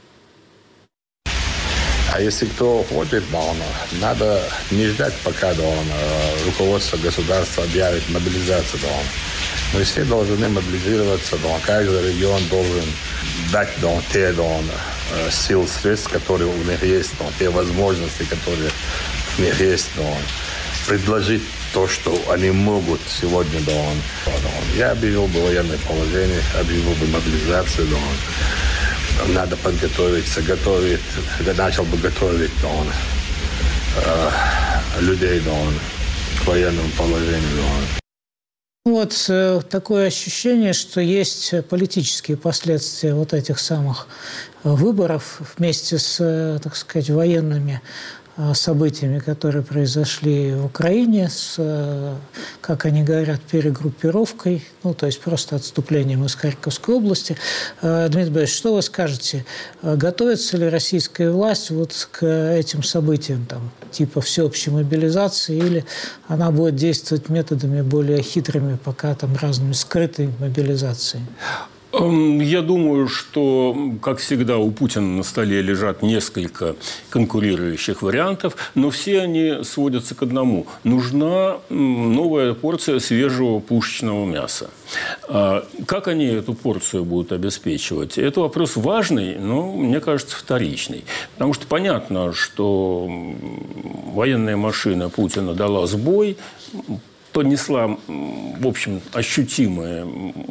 А если кто хочет, да, он, надо не ждать, пока да, он, руководство государства объявит мобилизацию. Да, он. Мы все должны мобилизироваться, но каждый регион должен дать но, те но, сил, средств, которые у них есть, но, те возможности, которые у них есть, но, предложить то, что они могут сегодня. Но, но, я объявил бы военное положение, объявил бы мобилизацию. Но, надо подготовиться, готовить, начал бы готовить но, э, людей но, к военному положению. Но. Вот э, такое ощущение, что есть политические последствия вот этих самых э, выборов вместе с, э, так сказать, военными э, событиями, которые произошли в Украине, с, э, как они говорят, перегруппировкой, ну, то есть просто отступлением из Харьковской области. Э, Дмитрий Борисович, что вы скажете? Э, готовится ли российская власть вот к этим событиям, там, типа всеобщей мобилизации, или она будет действовать методами более хитрыми, пока там разными скрытой мобилизацией? Я думаю, что, как всегда, у Путина на столе лежат несколько конкурирующих вариантов, но все они сводятся к одному. Нужна новая порция свежего пушечного мяса. Как они эту порцию будут обеспечивать? Это вопрос важный, но, мне кажется, вторичный. Потому что понятно, что военная машина Путина дала сбой, понесла, в общем, ощутимые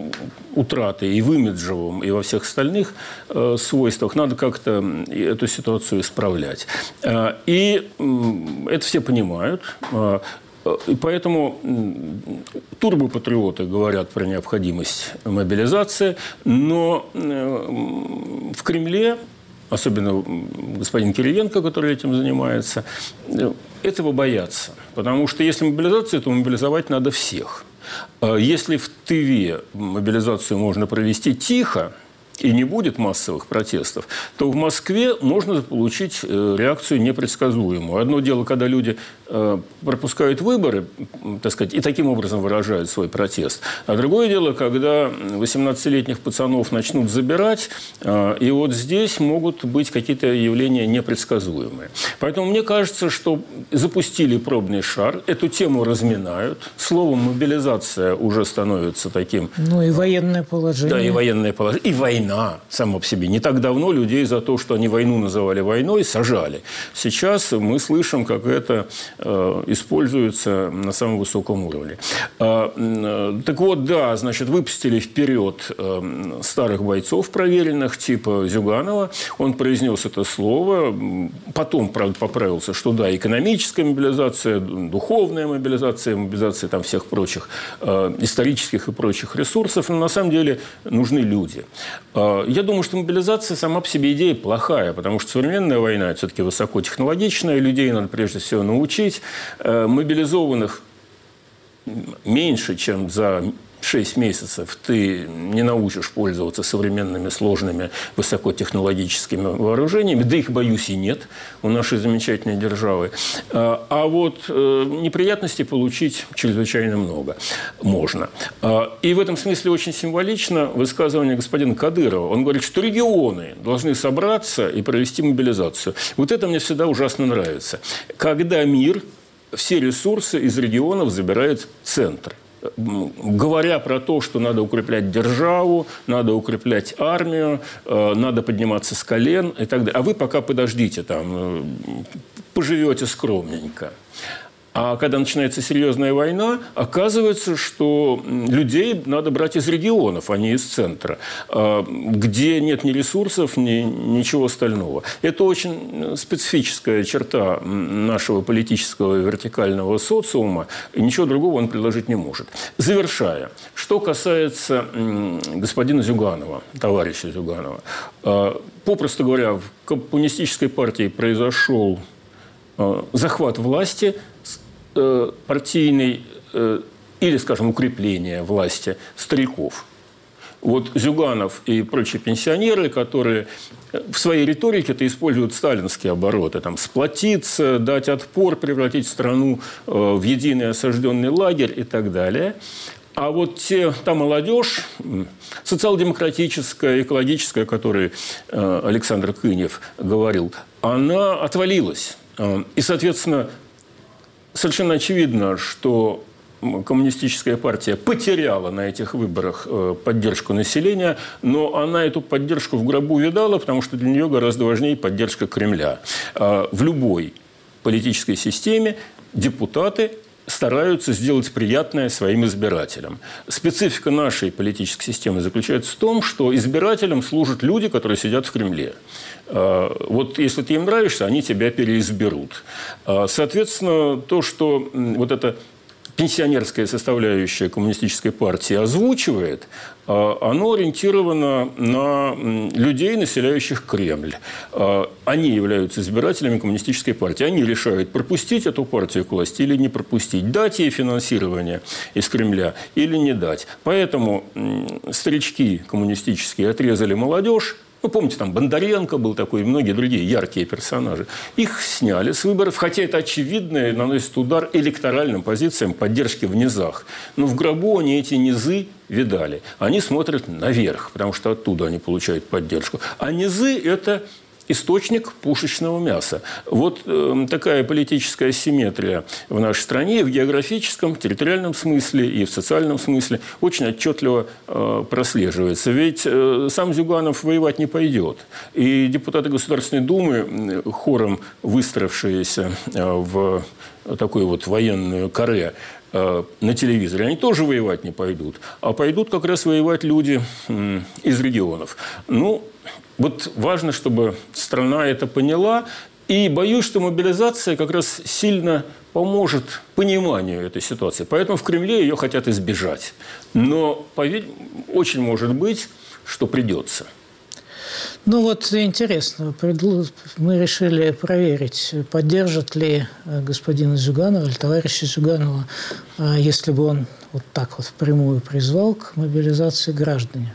утраты и в имиджевом, и во всех остальных э, свойствах. Надо как-то эту ситуацию исправлять. Э, и э, это все понимают. Э, и поэтому э, турбопатриоты говорят про необходимость мобилизации, но э, в Кремле, особенно господин Кириенко, который этим занимается, этого боятся. Потому что если мобилизация, то мобилизовать надо всех. Если в Тыве мобилизацию можно провести тихо, и не будет массовых протестов, то в Москве можно получить реакцию непредсказуемую. Одно дело, когда люди пропускают выборы, так сказать, и таким образом выражают свой протест. А другое дело, когда восемнадцатилетних пацанов начнут забирать, и вот здесь могут быть какие-то явления непредсказуемые. Поэтому мне кажется, что запустили пробный шар, эту тему разминают. Словом, мобилизация уже становится таким... Ну и военное положение. Да, и военное положение, и война. Война сама по себе. Не так давно людей за то, что они войну называли войной, сажали. Сейчас мы слышим, как это э, используется на самом высоком уровне. Э, э, так вот, да, значит, выпустили вперед э, старых бойцов проверенных, типа Зюганова. Он произнес это слово. Потом, правда, поправился, что да, экономическая мобилизация, духовная мобилизация, мобилизация там всех прочих э, исторических и прочих ресурсов. Но на самом деле нужны люди. Я думаю, что мобилизация сама по себе идея плохая, потому что современная война все-таки высокотехнологичная, людей надо прежде всего научить. Мобилизованных меньше, чем за шесть месяцев ты не научишь пользоваться современными сложными высокотехнологическими вооружениями, да их, боюсь, и нет у нашей замечательной державы. А вот неприятностей получить чрезвычайно много можно. И в этом смысле очень символично высказывание господина Кадырова. Он говорит, что регионы должны собраться и провести мобилизацию. Вот это мне всегда ужасно нравится. Когда мир все ресурсы из регионов забирает в центр. Говоря про то, что надо укреплять державу, надо укреплять армию, надо подниматься с колен и так далее. А вы пока подождите, там, поживете скромненько. А когда начинается серьезная война, оказывается, что людей надо брать из регионов, а не из центра, где нет ни ресурсов, ни ничего остального. Это очень специфическая черта нашего политического вертикального социума, и ничего другого он предложить не может. Завершая, что касается господина Зюганова, товарища Зюганова, попросту говоря, в коммунистической партии произошел захват власти, партийный или, скажем, укрепление власти стариков. Вот Зюганов и прочие пенсионеры, которые в своей риторике-то используют сталинские обороты. Там, сплотиться, дать отпор, превратить страну в единый осажденный лагерь и так далее. А вот те, та молодежь, социал-демократическая, экологическая, о которой Александр Кынев говорил, она отвалилась. И, соответственно, совершенно очевидно, что коммунистическая партия потеряла на этих выборах поддержку населения, но она эту поддержку в гробу видала, потому что для нее гораздо важнее поддержка Кремля. В любой политической системе депутаты стараются сделать приятное своим избирателям. Специфика нашей политической системы заключается в том, что избирателям служат люди, которые сидят в Кремле. Вот если ты им нравишься, они тебя переизберут. Соответственно, то, что вот это пенсионерская составляющая коммунистической партии озвучивает, оно ориентировано на людей, населяющих Кремль. Они являются избирателями коммунистической партии. Они решают, пропустить эту партию к власти или не пропустить, дать ей финансирование из Кремля или не дать. Поэтому старички коммунистические отрезали молодежь. Вы помните, там Бондаренко был такой, и многие другие яркие персонажи. Их сняли с выборов, хотя это очевидно наносит удар электоральным позициям поддержки в низах. Но в гробу они эти низы видали. Они смотрят наверх, потому что оттуда они получают поддержку. А низы – это источник пушечного мяса. Вот э, такая политическая асимметрия в нашей стране и в географическом, в территориальном смысле, и в социальном смысле очень отчетливо э, прослеживается. Ведь э, сам Зюганов воевать не пойдет. И депутаты Государственной Думы, хором выстроившиеся э, в такую вот военную каре э, на телевизоре, они тоже воевать не пойдут. А пойдут как раз воевать люди э, из регионов. Ну, вот важно, чтобы страна это поняла. И боюсь, что мобилизация как раз сильно поможет пониманию этой ситуации. Поэтому в Кремле ее хотят избежать. Но очень может быть, что придется. Ну вот интересно, мы решили проверить, поддержит ли господина Зюганова или товарища Зюганова, если бы он вот так вот впрямую призвал к мобилизации граждане.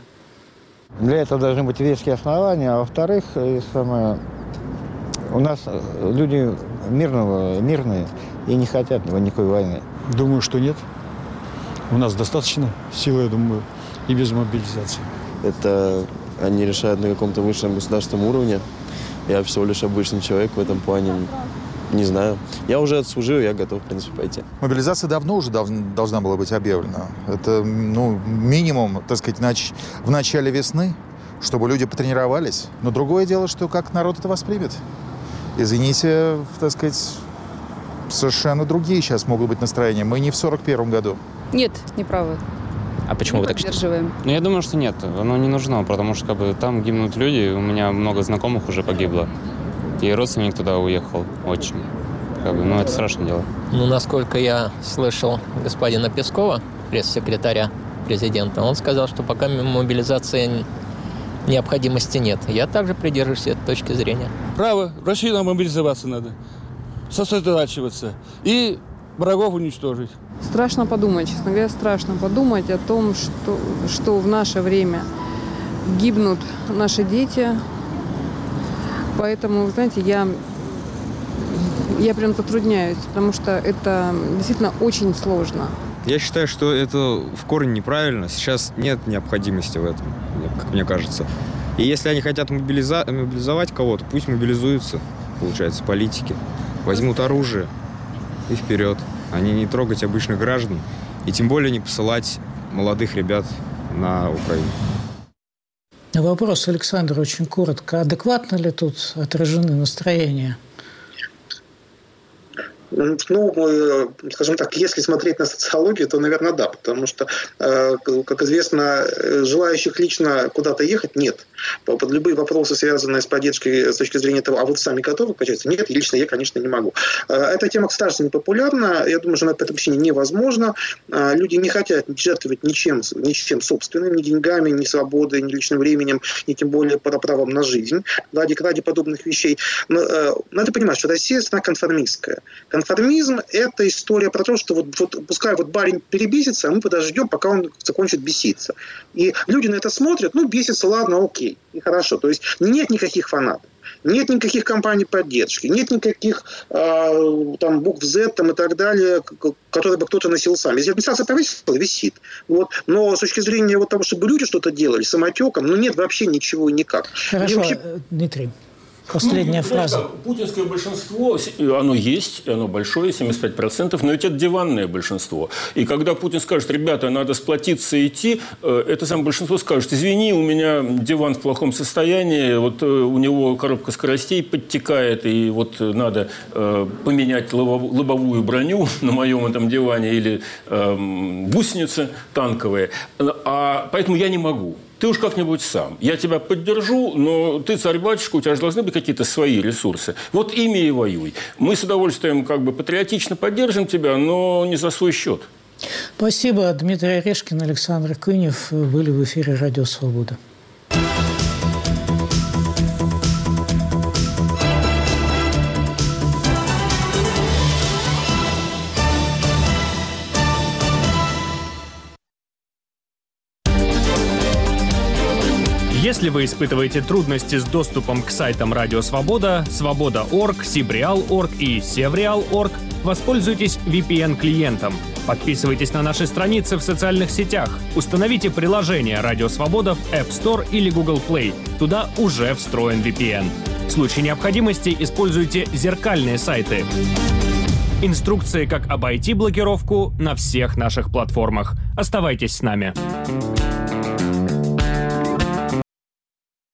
Для этого должны быть веские основания, а во-вторых, и самое, у нас люди мирного, мирные и не хотят никакой войны. Думаю, что нет. У нас достаточно силы, я думаю, и без мобилизации. Это они решают на каком-то высшем государственном уровне. Я всего лишь обычный человек в этом плане. Не знаю. Я уже отслужил, я готов, в принципе, пойти. Мобилизация давно уже дав- должна была быть объявлена. Это, ну, минимум, так сказать, нач- в начале весны, чтобы люди потренировались. Но другое дело, что как народ это воспримет. Извините, так сказать, совершенно другие сейчас могут быть настроения. Мы не в сорок первом году. Нет, не правы. А почему мы вы так считаете? Ну, я думаю, что нет. Оно не нужно, потому что как бы, там гибнут люди. У меня много знакомых уже погибло. И родственник туда уехал очень. Как бы, ну, это страшное дело. Ну, насколько я слышал господина Пескова, пресс-секретаря президента, он сказал, что пока мобилизации необходимости нет. Я также придерживаюсь этой точки зрения. Право, в России нам мобилизоваться надо, сосредотачиваться и врагов уничтожить. Страшно подумать, честно говоря, страшно подумать о том, что, что в наше время гибнут наши дети. Поэтому, вы знаете, я, я прям затрудняюсь, потому что это действительно очень сложно. Я считаю, что это в корне неправильно. Сейчас нет необходимости в этом, как мне кажется. И если они хотят мобилиза- мобилизовать кого-то, пусть мобилизуются, получается, политики. Возьмут оружие и вперед. Они не трогать обычных граждан. И тем более не посылать молодых ребят на Украину. Вопрос, Александр, очень коротко. Адекватно ли тут отражены настроения? Ну, скажем так, если смотреть на социологию, то, наверное, да, потому что, как известно, желающих лично куда-то ехать нет. Под любые вопросы, связанные с поддержкой с точки зрения того, а вы сами готовы качаться? Нет, лично я, конечно, не могу. Эта тема, кстати, не популярна. Я думаю, что на это вообще невозможно. Люди не хотят жертвовать ничем, ничем собственным, ни деньгами, ни свободой, ни личным временем, ни тем более правом на жизнь ради, ради подобных вещей. Но надо понимать, что Россия страна конформистская. Конформизм – это история про то, что вот, вот пускай вот барин перебесится, а мы подождем, пока он закончит беситься. И люди на это смотрят, ну, бесится, ладно, окей, и хорошо. То есть нет никаких фанатов, нет никаких компаний поддержки, нет никаких э, там букв Z там, и так далее, которые бы кто-то носил сам. Если администрация повесила, висит. Вот. Но с точки зрения вот того, чтобы люди что-то делали самотеком, ну, нет вообще ничего и никак. Хорошо, вообще... Дмитрий. Последняя ну, фраза. Так, путинское большинство, оно есть, оно большое, семьдесят пять процентов, но ведь это диванное большинство. И когда Путин скажет, ребята, надо сплотиться и идти, это самое большинство скажет, извини, у меня диван в плохом состоянии, вот у него коробка скоростей подтекает, и вот надо э, поменять лобовую броню на моем этом диване или э, гусеницы танковые, а поэтому я не могу. Ты уж как-нибудь сам. Я тебя поддержу, но ты царь-батюшка, у тебя же должны быть какие-то свои ресурсы. Вот ими и воюй. Мы с удовольствием как бы патриотично поддержим тебя, но не за свой счет. Спасибо. Дмитрий Орешкин, Александр Кынев были в эфире «Радио Свобода». Если вы испытываете трудности с доступом к сайтам Радио Свобода, Свобода точка орг, Сибреал точка орг и Севреал точка орг, воспользуйтесь ви пи эн-клиентом. Подписывайтесь на наши страницы в социальных сетях. Установите приложение Радио Свобода в App Store или Google Play. Туда уже встроен ви пи эн. В случае необходимости используйте зеркальные сайты. Инструкции, как обойти блокировку, на всех наших платформах. Оставайтесь с нами.